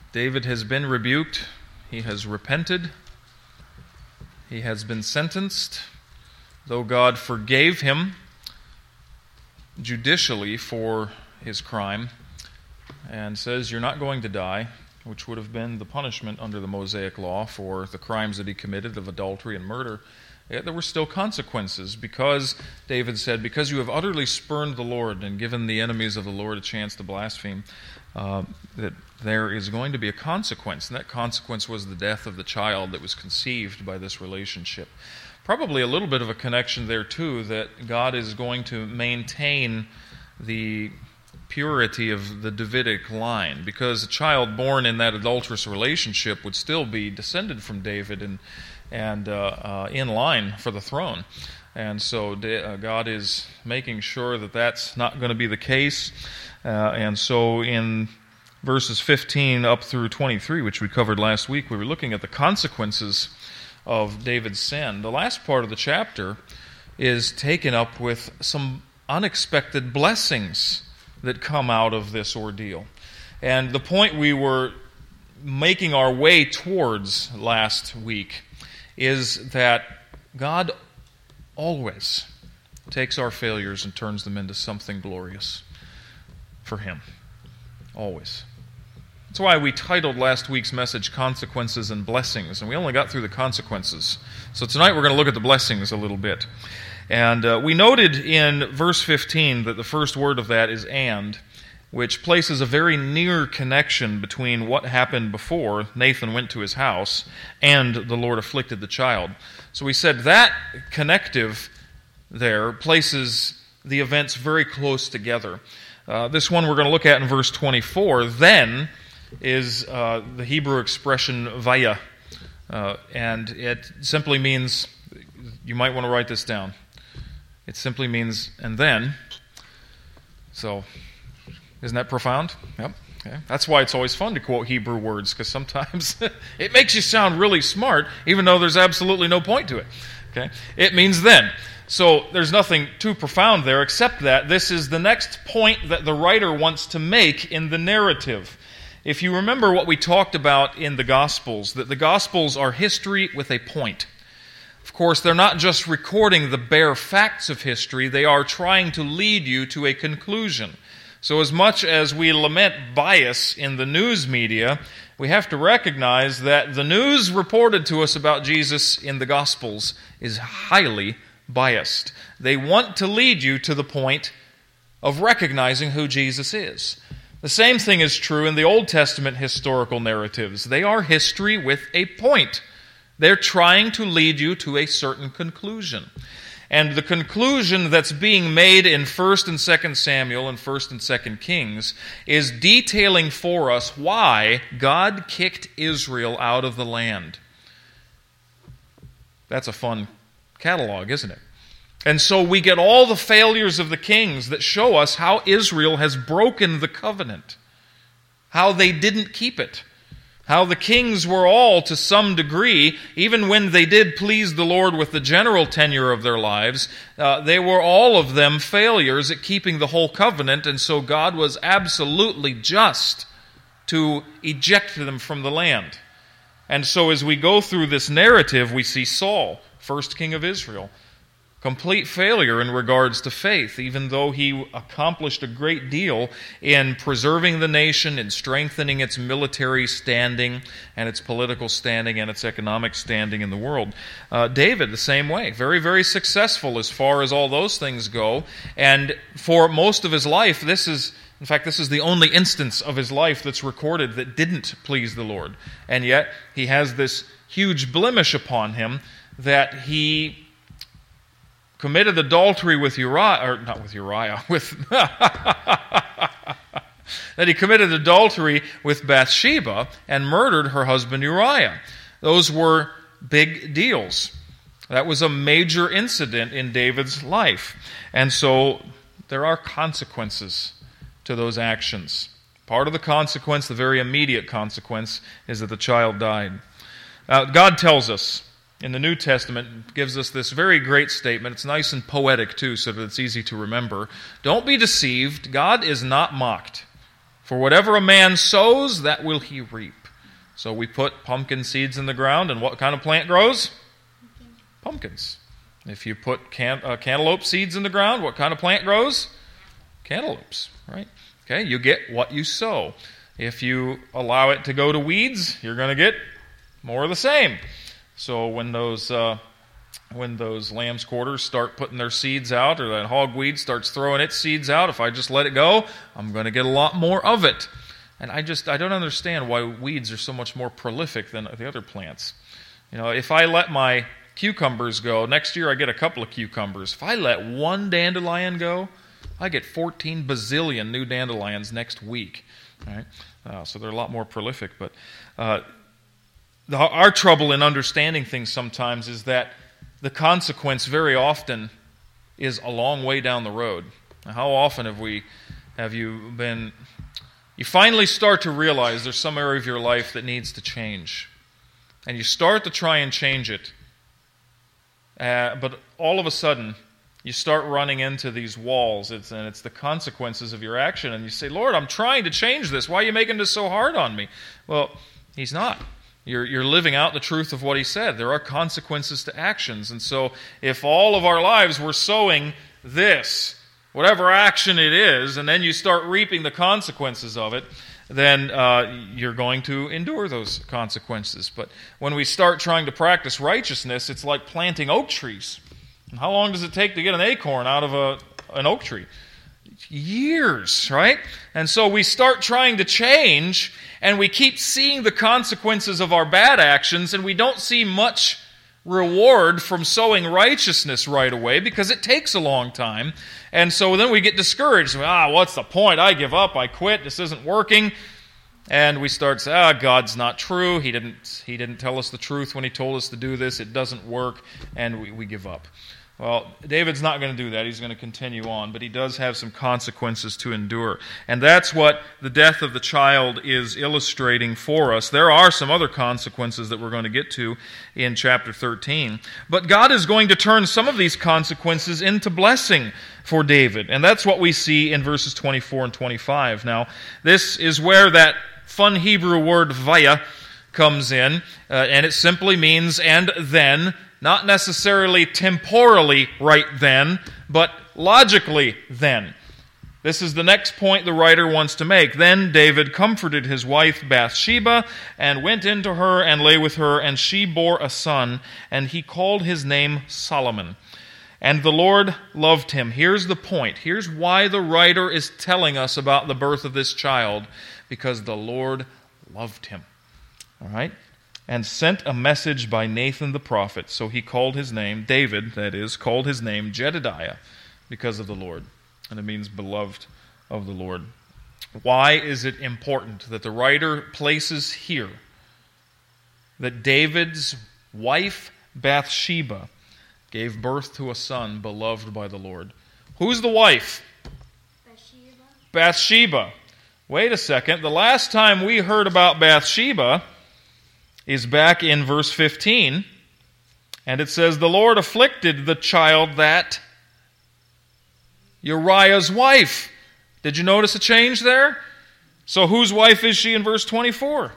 David has been rebuked. He has repented. He has been sentenced. Though God forgave him judicially for his crime and says, "You're not going to die," which would have been the punishment under the Mosaic law for the crimes that he committed of adultery and murder, yet there were still consequences because David said, "Because you have utterly spurned the Lord and given the enemies of the Lord a chance to blaspheme," that there is going to be a consequence, and that consequence was the death of the child that was conceived by this relationship. Probably a little bit of a connection there, too, that God is going to maintain the purity of the Davidic line, because a child born in that adulterous relationship would still be descended from David and in line for the throne. And so God is making sure that that's not going to be the case. And so in verses 15 up through 23, which we covered last week, we were looking at the consequences of David's sin. The last part of the chapter is taken up with some unexpected blessings that come out of this ordeal. And the point we were making our way towards last week is that God always takes our failures and turns them into something glorious for Him. Always. That's why we titled last week's message Consequences and Blessings, and we only got through the consequences. So tonight we're going to look at the blessings a little bit. And we noted in verse 15 that the first word of that is "and," which places a very near connection between what happened before Nathan went to his house and the Lord afflicted the child. So we said that connective there places the events very close together. This one we're going to look at in verse 24, "then," is the Hebrew expression "vaya," and it simply means, you might want to write this down, it simply means "and then." So, isn't that profound? Yep. Okay. That's why it's always fun to quote Hebrew words, because sometimes it makes you sound really smart, even though there's absolutely no point to it. Okay. It means "then." So there's nothing too profound there, except that this is the next point that the writer wants to make in the narrative. If you remember what we talked about in the Gospels, that the Gospels are history with a point. Of course, they're not just recording the bare facts of history, they are trying to lead you to a conclusion. So as much as we lament bias in the news media, we have to recognize that the news reported to us about Jesus in the Gospels is highly biased. They want to lead you to the point of recognizing who Jesus is. The same thing is true in the Old Testament historical narratives. They are history with a point. They're trying to lead you to a certain conclusion. And the conclusion that's being made in 1st and 2nd Samuel and 1st and 2nd Kings is detailing for us why God kicked Israel out of the land. That's a fun catalog, isn't it? And so we get all the failures of the kings that show us how Israel has broken the covenant, how they didn't keep it, how the kings were all, to some degree, even when they did please the Lord with the general tenure of their lives, they were all of them failures at keeping the whole covenant, and so God was absolutely just to eject them from the land. And so as we go through this narrative, we see Saul, first king of Israel, complete failure in regards to faith, even though he accomplished a great deal in preserving the nation, in strengthening its military standing and its political standing and its economic standing in the world. David, the same way, very, very successful as far as all those things go. And for most of his life, this is the only instance of his life that's recorded that didn't please the Lord. And yet, he has this huge blemish upon him that he committed adultery with that he committed adultery with Bathsheba and murdered her husband Uriah. Those were big deals. That was a major incident in David's life. And so there are consequences to those actions. Part of the consequence, the very immediate consequence, is that the child died. God tells us in the New Testament, gives us this very great statement. It's nice and poetic, too, so that it's easy to remember. Don't be deceived. God is not mocked. For whatever a man sows, that will he reap. So we put pumpkin seeds in the ground, and what kind of plant grows? Pumpkins. If you put cantaloupe seeds in the ground, what kind of plant grows? Cantaloupes, right? Okay, you get what you sow. If you allow it to go to weeds, you're going to get more of the same. So when those lamb's quarters start putting their seeds out, or that hogweed starts throwing its seeds out, if I just let it go, I'm going to get a lot more of it. And I don't understand why weeds are so much more prolific than the other plants. If I let my cucumbers go, next year I get a couple of cucumbers. If I let one dandelion go, I get 14 bazillion new dandelions next week. Right? So they're a lot more prolific. But our trouble in understanding things sometimes is that the consequence very often is a long way down the road. Now, how often have you finally start to realize there's some area of your life that needs to change. And you start to try and change it. But all of a sudden, you start running into these walls, and it's the consequences of your action. And you say, Lord, I'm trying to change this. Why are you making this so hard on me? Well, He's not. You're living out the truth of what He said. There are consequences to actions. And so if all of our lives we're sowing this, whatever action it is, and then you start reaping the consequences of it, then you're going to endure those consequences. But when we start trying to practice righteousness, it's like planting oak trees. And how long does it take to get an acorn out of an oak tree? Years, right? And so we start trying to change, and we keep seeing the consequences of our bad actions, and we don't see much reward from sowing righteousness right away because it takes a long time. And so then we get discouraged. What's the point? I give up. I quit. This isn't working. And we start saying, God's not true. He didn't tell us the truth when He told us to do this. It doesn't work. And we give up. Well, David's not going to do that. He's going to continue on, but he does have some consequences to endure. And that's what the death of the child is illustrating for us. There are some other consequences that we're going to get to in chapter 13. But God is going to turn some of these consequences into blessing for David. And that's what we see in verses 24 and 25. Now, this is where that fun Hebrew word vaya comes in, and it simply means and then. Not necessarily temporally right then, but logically then. This is the next point the writer wants to make. Then David comforted his wife Bathsheba, and went into her and lay with her, and she bore a son, and he called his name Solomon. And the Lord loved him. Here's the point. Here's why the writer is telling us about the birth of this child. Because the Lord loved him. All right? And sent a message by Nathan the prophet. So he called his name, David, that is, called his name Jedidiah, because of the Lord. And it means beloved of the Lord. Why is it important that the writer places here that David's wife Bathsheba gave birth to a son beloved by the Lord? Who's the wife? Bathsheba. Wait a second. The last time we heard about Bathsheba is back in verse 15, and it says, the Lord afflicted the child that Uriah's wife. Did you notice a change there? So whose wife is she in verse 24?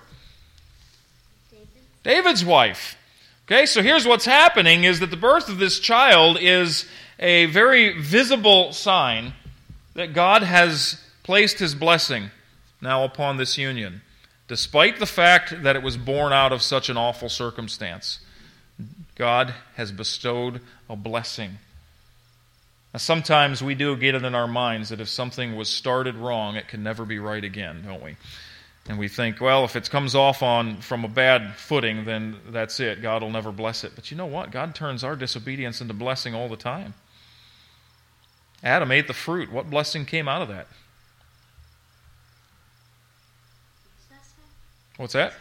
David's wife. Okay, so here's what's happening is that the birth of this child is a very visible sign that God has placed His blessing now upon this union. Despite the fact that it was born out of such an awful circumstance, God has bestowed a blessing. Now, sometimes we do get it in our minds that if something was started wrong, it can never be right again, don't we? And we think, well, if it comes off from a bad footing, then that's it. God will never bless it. But you know what? God turns our disobedience into blessing all the time. Adam ate the fruit. What blessing came out of that? What's that?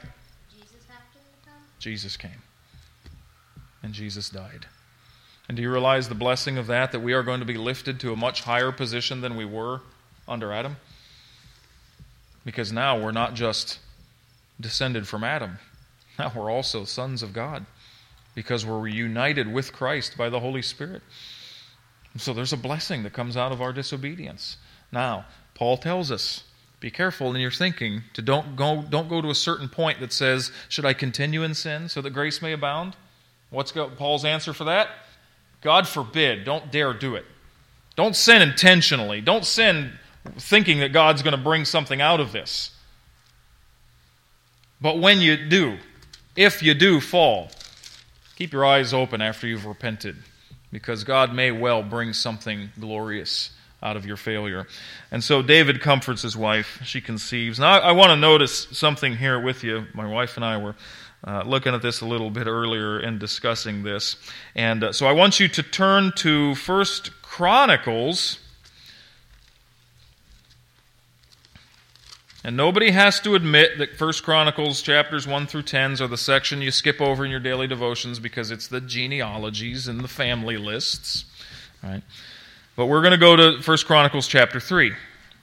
Jesus came. And Jesus died. And do you realize the blessing of that we are going to be lifted to a much higher position than we were under Adam? Because now we're not just descended from Adam. Now we're also sons of God. Because we're reunited with Christ by the Holy Spirit. And so there's a blessing that comes out of our disobedience. Now, Paul tells us Be careful in your thinking to don't go to a certain point that says, should I continue in sin so that grace may abound? What's Paul's answer for that? God forbid. Don't dare do it. Don't sin intentionally. Don't sin thinking that God's going to bring something out of this. But when you do, if you do fall, keep your eyes open after you've repented, because God may well bring something glorious out of your failure. And so David comforts his wife. She conceives. Now, I want to notice something here with you. My wife and I were looking at this a little bit earlier and discussing this. And so I want you to turn to 1 Chronicles. And nobody has to admit that 1 Chronicles chapters 1 through 10 are the section you skip over in your daily devotions because it's the genealogies and the family lists. All right. But we're going to go to 1 Chronicles chapter 3.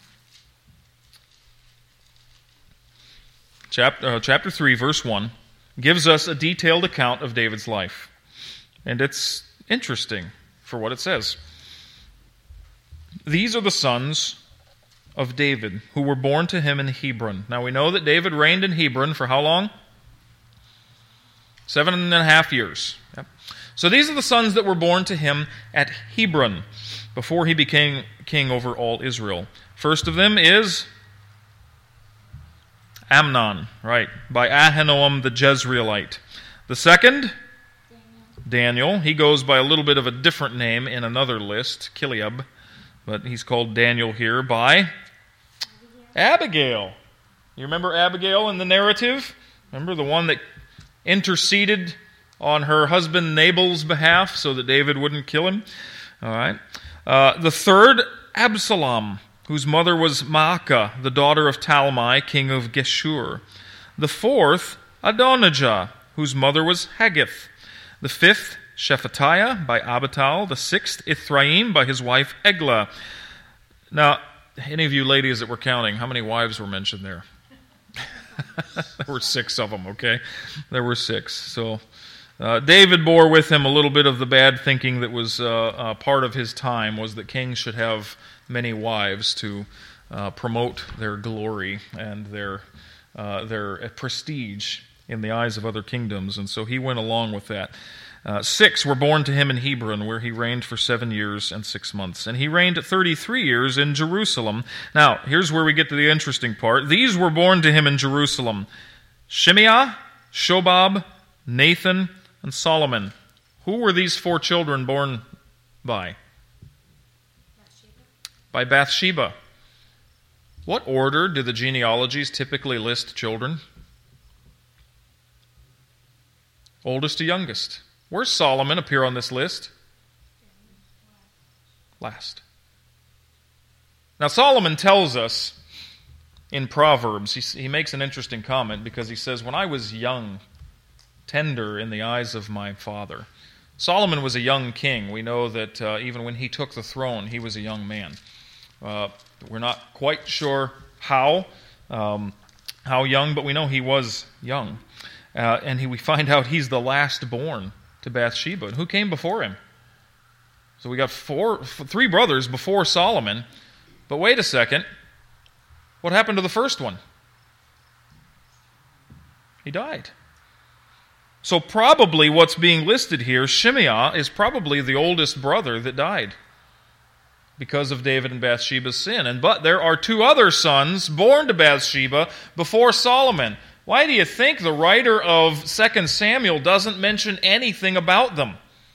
Chapter 3, verse 1, gives us a detailed account of David's life. And it's interesting for what it says. These are the sons of David who were born to him in Hebron. Now we know that David reigned in Hebron for how long? 7.5 years. Yep. So these are the sons that were born to him at Hebron before he became king over all Israel. First of them is Amnon, right, by Ahinoam the Jezreelite. The second, Daniel. He goes by a little bit of a different name in another list, Kiliab, but he's called Daniel here by Abigail. You remember Abigail in the narrative? Remember the one that interceded on her husband Nabal's behalf so that David wouldn't kill him? All right. The third, Absalom, whose mother was Maacah, the daughter of Talmai, king of Geshur. The fourth, Adonijah, whose mother was Haggith. The fifth, Shephatiah by Abital. The sixth, Ithraim by his wife Eglah. Now, any of you ladies that were counting, how many wives were mentioned there? There were 6 of them, okay? There were 6. So David bore with him a little bit of the bad thinking that was part of his time, was that kings should have many wives to promote their glory and their prestige in the eyes of other kingdoms, and so he went along with that. 6 were born to him in Hebron, where he reigned for 7 years and 6 months. And he reigned 33 years in Jerusalem. Now, here's where we get to the interesting part. These were born to him in Jerusalem: Shimeah, Shobab, Nathan, and Solomon. Who were these 4 children born by? By Bathsheba. What order do the genealogies typically list children? Oldest to youngest. Where's Solomon appear on this list? Last. Now Solomon tells us in Proverbs, he makes an interesting comment because he says, when I was young, tender in the eyes of my father. Solomon was a young king. We know that even when he took the throne, he was a young man. We're not quite sure how young, but we know he was young. And we find out he's the last born to Bathsheba. And who came before him? So we got 3 brothers before Solomon. But wait a second. What happened to the first one? He died. So probably what's being listed here, Shimeah, is probably the oldest brother that died because of David and Bathsheba's sin. But there are 2 other sons born to Bathsheba before Solomon. Why do you think the writer of 2 Samuel doesn't mention anything about them?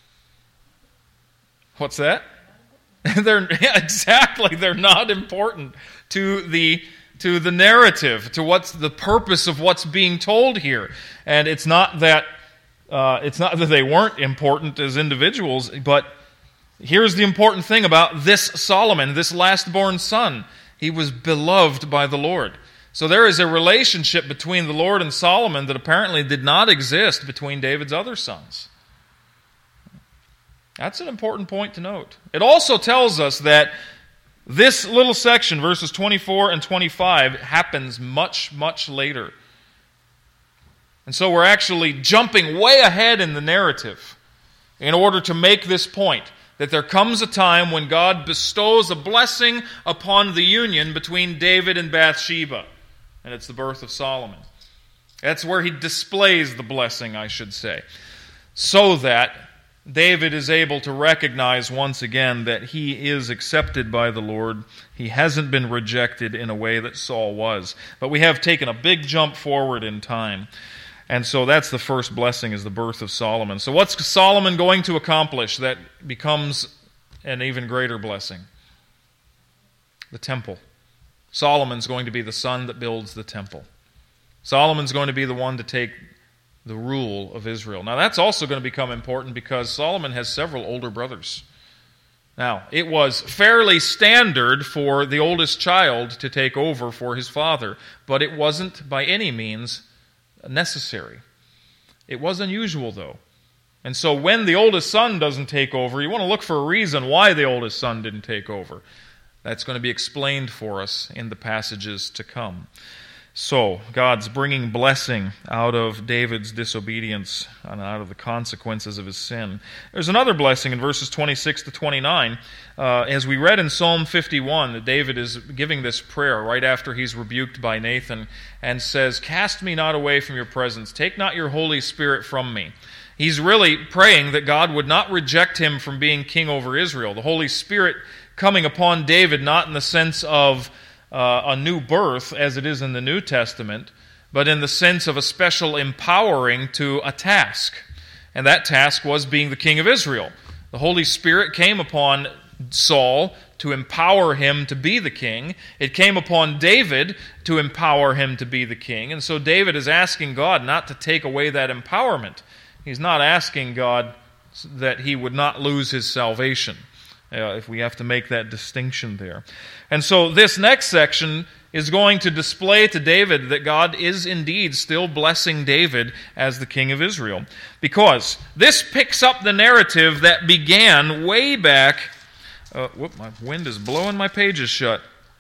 What's that? Exactly. They're not important to the narrative, to what's the purpose of what's being told here. And it's not that they weren't important as individuals, but here's the important thing about this Solomon, this last-born son. He was beloved by the Lord. So there is a relationship between the Lord and Solomon that apparently did not exist between David's other sons. That's an important point to note. It also tells us that this little section, verses 24 and 25, happens much, much later. And so we're actually jumping way ahead in the narrative in order to make this point, that there comes a time when God bestows a blessing upon the union between David and Bathsheba, and it's the birth of Solomon. That's where he displays the blessing, I should say, so that David is able to recognize once again that he is accepted by the Lord. He hasn't been rejected in a way that Saul was. But we have taken a big jump forward in time. And so that's the first blessing, is the birth of Solomon. So what's Solomon going to accomplish that becomes an even greater blessing? The temple. Solomon's going to be the son that builds the temple. Solomon's going to be the one to take the rule of Israel. Now that's also going to become important because Solomon has several older brothers. Now, it was fairly standard for the oldest child to take over for his father, but it wasn't by any means necessary. It was unusual, though. And so when the oldest son doesn't take over, you want to look for a reason why the oldest son didn't take over. That's going to be explained for us in the passages to come. So, God's bringing blessing out of David's disobedience and out of the consequences of his sin. There's another blessing in verses 26 to 29. As we read in Psalm 51, that David is giving this prayer right after he's rebuked by Nathan and says, "Cast me not away from your presence. Take not your Holy Spirit from me." He's really praying that God would not reject him from being king over Israel. The Holy Spirit coming upon David, not in the sense of a new birth, as it is in the New Testament, but in the sense of a special empowering to a task. And that task was being the king of Israel. The Holy Spirit came upon Saul to empower him to be the king. It came upon David to empower him to be the king. And so David is asking God not to take away that empowerment. He's not asking God that he would not lose his salvation. If we have to make that distinction there. And so this next section is going to display to David that God is indeed still blessing David as the king of Israel. Because this picks up the narrative that began way back. My wind is blowing my pages shut.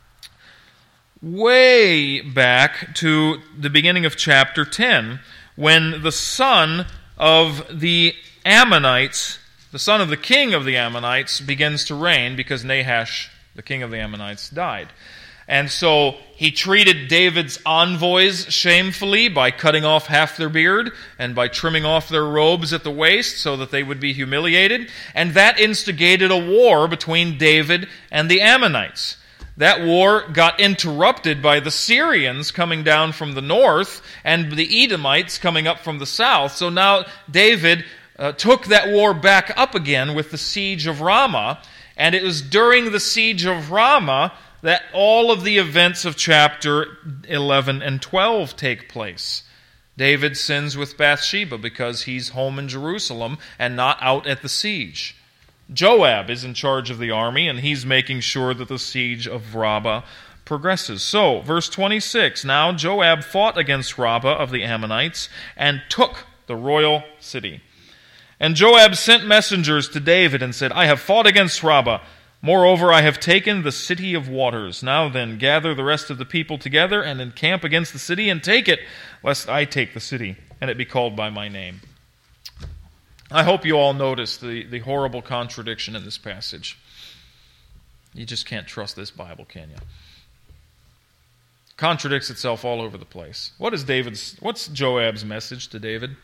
Way back to the beginning of chapter 10, when the son of the Ammonites, the son of the king of the Ammonites, begins to reign because Nahash, the king of the Ammonites, died. And so he treated David's envoys shamefully by cutting off half their beard and by trimming off their robes at the waist so that they would be humiliated. And that instigated a war between David and the Ammonites. That war got interrupted by the Syrians coming down from the north and the Edomites coming up from the south. So now David took that war back up again with the siege of Ramah, and it was during the siege of Ramah that all of the events of chapter 11 and 12 take place. David sins with Bathsheba because he's home in Jerusalem and not out at the siege. Joab is in charge of the army, and he's making sure that the siege of Rabbah progresses. So, verse 26, now Joab fought against Rabbah of the Ammonites and took the royal city. And Joab sent messengers to David and said, I have fought against Rabbah. Moreover, I have taken the city of waters. Now then, gather the rest of the people together and encamp against the city and take it, lest I take the city and it be called by my name. I hope you all notice the horrible contradiction in this passage. You just can't trust this Bible, can you? Contradicts itself all over the place. What's Joab's message to David?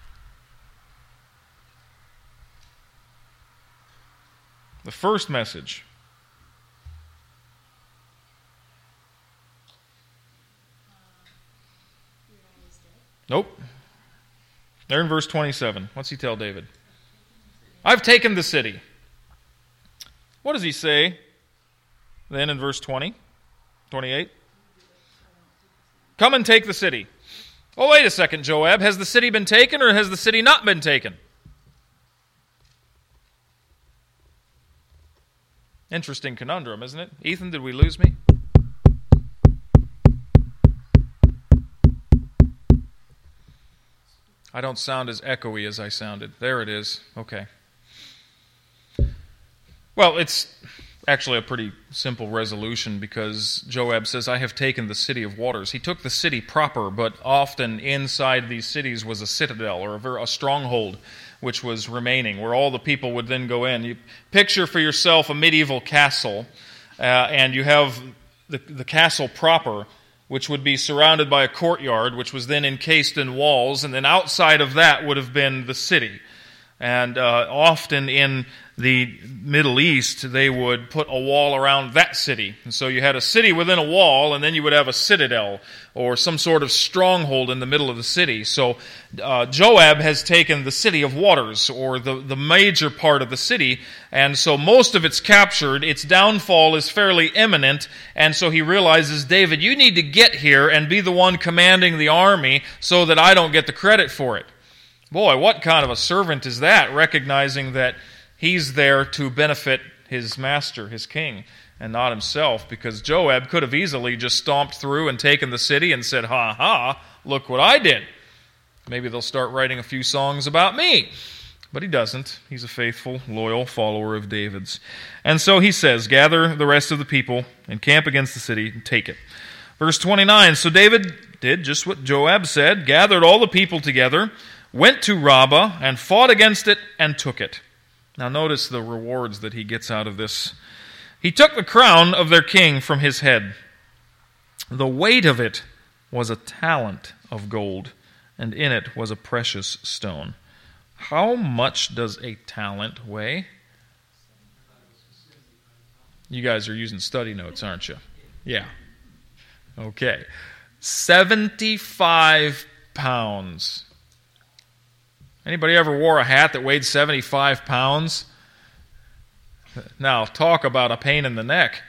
The first message. Nope. They're in verse 27. What's he tell David? I've taken the city. What does he say then in verse 20? 28? Come and take the city. Oh, wait a second, Joab. Has the city been taken or has the city not been taken? Interesting conundrum, isn't it? Ethan, did we lose me? I don't sound as echoey as I sounded. There it is. Okay. Well, it's actually a pretty simple resolution because Joab says, I have taken the city of waters. He took the city proper, but often inside these cities was a citadel or a stronghold which was remaining, where all the people would then go in. You picture for yourself a medieval castle, and you have the castle proper, which would be surrounded by a courtyard, which was then encased in walls, and then outside of that would have been the city. And often in the Middle East, they would put a wall around that city. And so you had a city within a wall, and then you would have a citadel or some sort of stronghold in the middle of the city. So Joab has taken the city of waters, or the major part of the city, and so most of it's captured. Its downfall is fairly imminent, and so he realizes, David, you need to get here and be the one commanding the army so that I don't get the credit for it. Boy, what kind of a servant is that, recognizing that he's there to benefit his master, his king, and not himself, because Joab could have easily just stomped through and taken the city and said, ha ha, look what I did. Maybe they'll start writing a few songs about me. But he doesn't. He's a faithful, loyal follower of David's. And so he says, gather the rest of the people and camp against the city and take it. Verse 29, so David did just what Joab said, gathered all the people together, went to Rabbah and fought against it and took it. Now notice the rewards that he gets out of this. He took the crown of their king from his head. The weight of it was a talent of gold, and in it was a precious stone. How much does a talent weigh? You guys are using study notes, aren't you? Yeah. Okay. 75 pounds. Anybody ever wore a hat that weighed 75 pounds? Now, talk about a pain in the neck.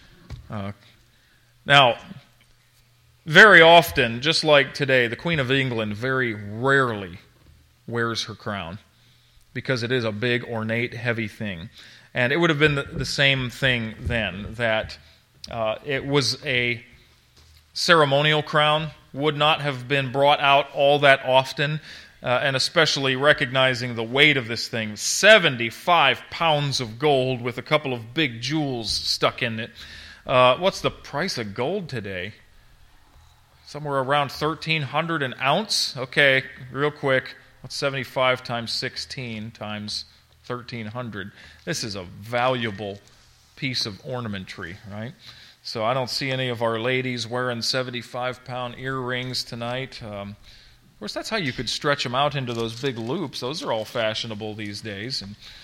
Now, very often, just like today, the Queen of England very rarely wears her crown because it is a big, ornate, heavy thing. And it would have been the same thing then, that it was a ceremonial crown, would not have been brought out all that often. And especially recognizing the weight of this thing, 75 pounds of gold with a couple of big jewels stuck in it. What's the price of gold today? Somewhere around $1,300 an ounce? Okay, real quick, what's 75 times 16 times 1,300? This is a valuable piece of ornamentry, right? So I don't see any of our ladies wearing 75-pound earrings tonight. Of course, that's how you could stretch them out into those big loops. Those are all fashionable these days.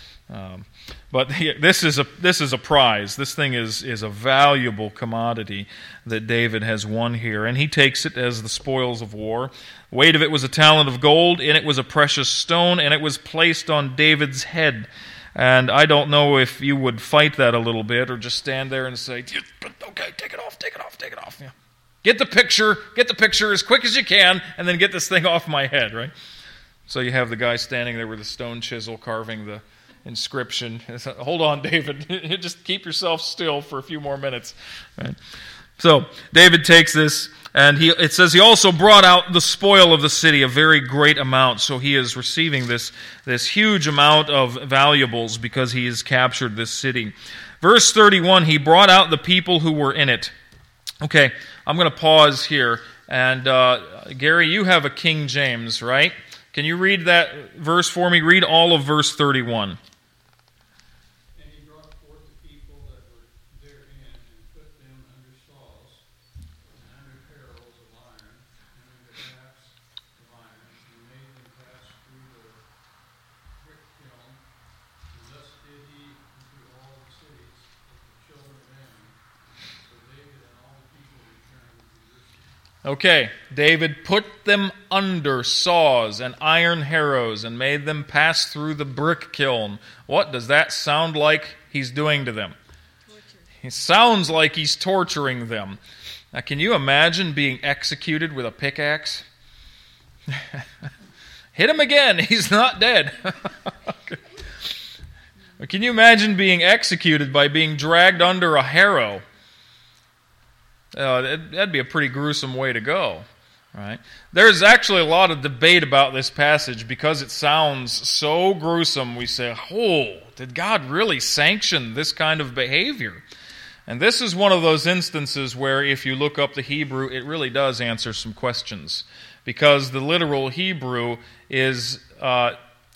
But this is a prize. This thing is a valuable commodity that David has won here, and he takes it as the spoils of war. The weight of it was a talent of gold, and it was a precious stone, and it was placed on David's head. And I don't know if you would fight that a little bit, or just stand there and say, "Okay, take it off, take it off, take it off." Yeah. Get the picture as quick as you can, and then get this thing off my head, right? So you have the guy standing there with a stone chisel carving the inscription. Hold on, David. Just keep yourself still for a few more minutes. Right? So David takes this, and it says he also brought out the spoil of the city, a very great amount. So he is receiving this huge amount of valuables because he has captured this city. Verse 31, he brought out the people who were in it. Okay, I'm going to pause here. And Gary, you have a King James, right? Can you read that verse for me? Read all of verse 31. And he brought forth the people that were therein, and put them under saws, and under perils of iron, and under shafts of iron, and made them pass through the brick kiln. And thus did he unto all the cities of the children of Ammon. So David and all the people returned to Jerusalem. Okay, David put them under saws and iron harrows and made them pass through the brick kiln. What does that sound like he's doing to them? Torture. It sounds like he's torturing them. Now, can you imagine being executed with a pickaxe? Hit him again, he's not dead. Can you imagine being executed by being dragged under a harrow? That'd be a pretty gruesome way to go, right? There's actually a lot of debate about this passage because it sounds so gruesome. We say, oh, did God really sanction this kind of behavior? And this is one of those instances where if you look up the Hebrew, it really does answer some questions, because the literal Hebrew is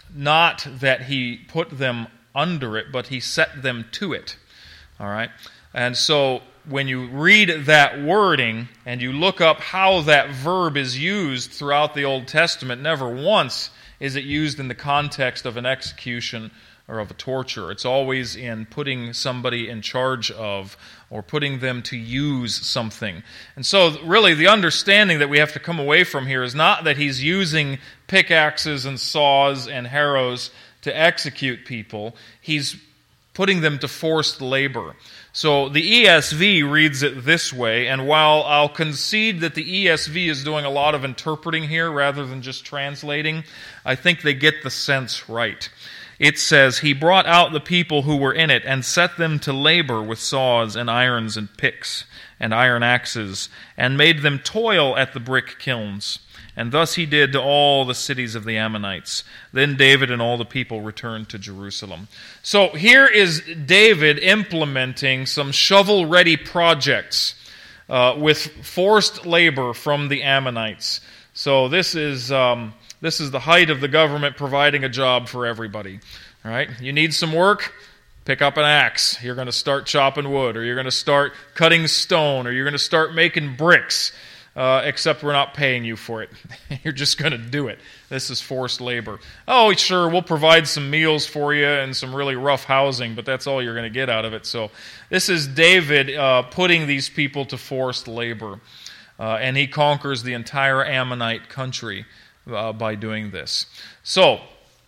not that he put them under it, but he set them to it. All right? And so when you read that wording and you look up how that verb is used throughout the Old Testament, never once is it used in the context of an execution or of a torture. It's always in putting somebody in charge of or putting them to use something. And so really the understanding that we have to come away from here is not that he's using pickaxes and saws and harrows to execute people. He's putting them to forced labor. So the ESV reads it this way, and while I'll concede that the ESV is doing a lot of interpreting here rather than just translating, I think they get the sense right. It says, he brought out the people who were in it and set them to labor with saws and irons and picks and iron axes, and made them toil at the brick kilns. And thus he did to all the cities of the Ammonites. Then David and all the people returned to Jerusalem. So here is David implementing some shovel-ready projects with forced labor from the Ammonites. So this is the height of the government providing a job for everybody. All right? You need some work? Pick up an axe. You're going to start chopping wood, or you're going to start cutting stone, or you're going to start making bricks. Except we're not paying you for it. You're just going to do it. This is forced labor. Oh, sure, we'll provide some meals for you and some really rough housing, but that's all you're going to get out of it. So this is David putting these people to forced labor. And he conquers the entire Ammonite country by doing this. So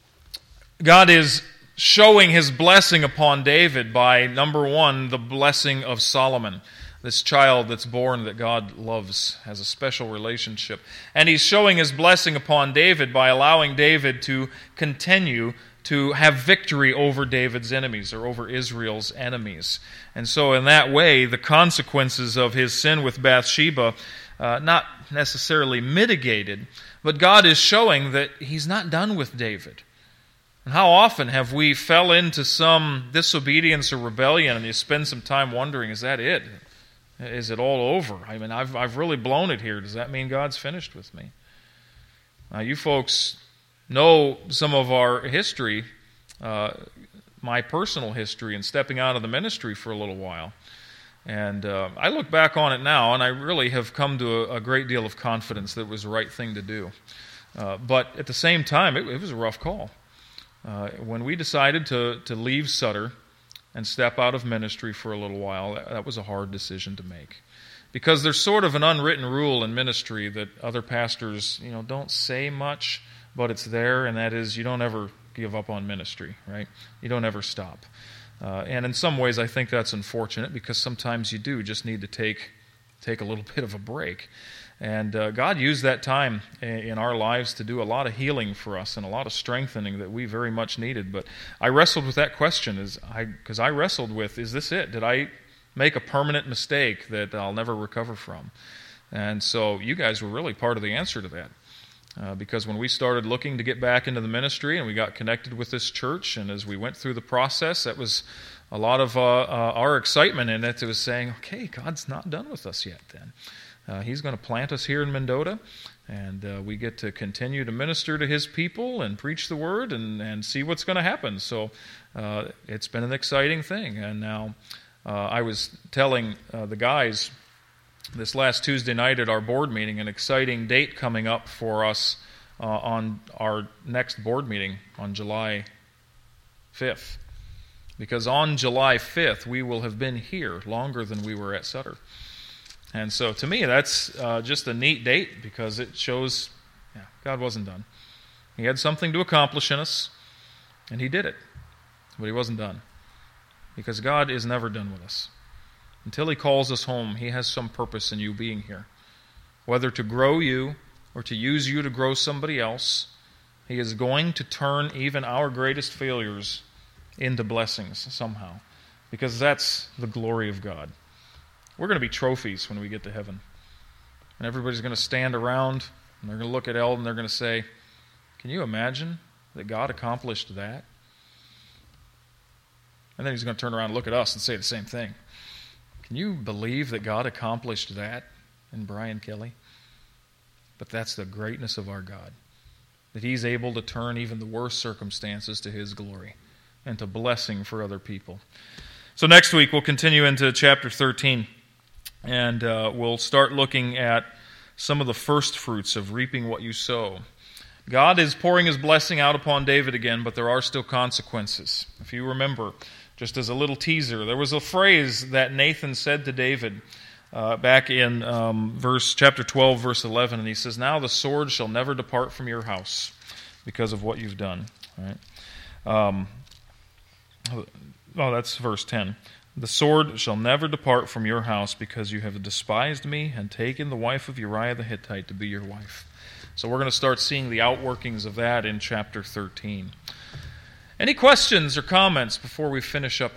God is showing his blessing upon David by, number one, the blessing of Solomon. This child that's born that God loves, has a special relationship. And he's showing his blessing upon David by allowing David to continue to have victory over David's enemies, or over Israel's enemies. And so in that way, the consequences of his sin with Bathsheba, not necessarily mitigated, but God is showing that he's not done with David. And how often have we fell into some disobedience or rebellion, and you spend some time wondering, is that it? Is it all over? I mean, I've really blown it here. Does that mean God's finished with me? Now, you folks know some of our history, my personal history in stepping out of the ministry for a little while. And I look back on it now, and I really have come to a great deal of confidence that it was the right thing to do. But at the same time, it was a rough call. When we decided to leave Sutter and step out of ministry for a little while, that was a hard decision to make. Because there's sort of an unwritten rule in ministry that other pastors, don't say much, but it's there, and that is you don't ever give up on ministry, right? You don't ever stop. And in some ways I think that's unfortunate, because sometimes you do just need to take a little bit of a break. And God used that time in our lives to do a lot of healing for us and a lot of strengthening that we very much needed. But I wrestled with that question, because I wrestled with, is this it? Did I make a permanent mistake that I'll never recover from? And so you guys were really part of the answer to that. Because when we started looking to get back into the ministry and we got connected with this church, and as we went through the process, that was a lot of our excitement in it. It was saying, okay, God's not done with us yet then. He's going to plant us here in Mendota, and we get to continue to minister to his people and preach the word and see what's going to happen. So it's been an exciting thing. And now I was telling the guys this last Tuesday night at our board meeting, an exciting date coming up for us on our next board meeting on July 5th. Because on July 5th, we will have been here longer than we were at Sutter. And so to me, that's just a neat date, because it shows God wasn't done. He had something to accomplish in us, and he did it. But he wasn't done. Because God is never done with us. Until he calls us home, he has some purpose in you being here. Whether to grow you or to use you to grow somebody else, he is going to turn even our greatest failures into blessings somehow. Because that's the glory of God. We're going to be trophies when we get to heaven. And everybody's going to stand around, and they're going to look at Eldon, and they're going to say, can you imagine that God accomplished that? And then he's going to turn around and look at us and say the same thing. Can you believe that God accomplished that in Brian Kelly? But that's the greatness of our God. that He's able to turn even the worst circumstances to His glory and to blessing for other people. So next week we'll continue into chapter 13, and we'll start looking at some of the first fruits of reaping what you sow. God is pouring His blessing out upon David again, but there are still consequences. If you remember, just as a little teaser, there was a phrase that Nathan said to David back in chapter 12, verse 11, and he says, "Now the sword shall never depart from your house because of what you've done." Right? That's verse 10. "The sword shall never depart from your house because you have despised me and taken the wife of Uriah the Hittite to be your wife." So we're going to start seeing the outworkings of that in chapter 13. Any questions or comments before we finish up